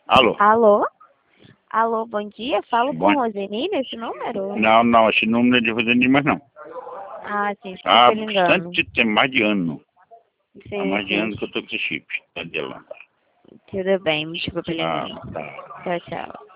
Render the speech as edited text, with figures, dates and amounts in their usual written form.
Alô? Alô? Alô, bom dia. Falo Bom... com Roseni nesse número? Não, esse número é de Roseni, mas não. Ah, sim, Há desculpa o engano. bastante tempo, mais de ano. Há Sim, mais de sim. ano que eu tô com esse chip. Tá de lá. Tudo bem, me desculpa pelo Ah, engano. tá. Tchau, tchau.